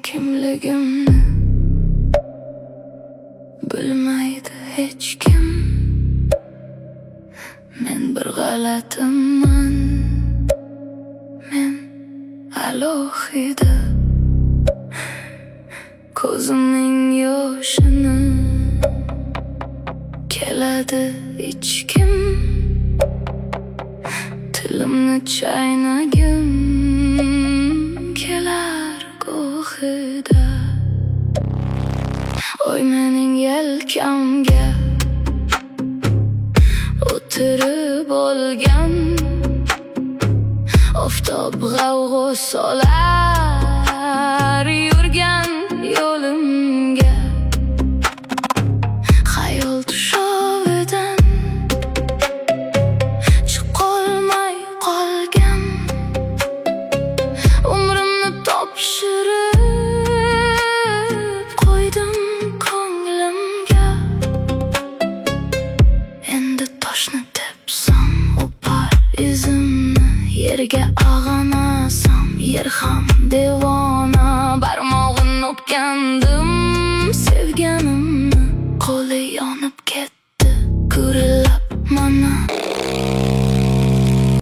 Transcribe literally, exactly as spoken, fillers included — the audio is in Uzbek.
kimligimni bilmaydi hech kim. Men bir g'alatiman, men alohida. Ko'zimning yoshini keladi ichkim, tilimni chaynagim kelar go'hida. Oy mening yelkamga o'tirib olgan, oftob g'avg'o solar yurgan yo'limga. Xayol tushovidan chiqolmay qolgan, umrimni topshirib qo'ydim ko'nglimga. Endi toshni tepsam o'par izimni, yerga ag'anasam yer ham devona. Barmog'in o'pgandim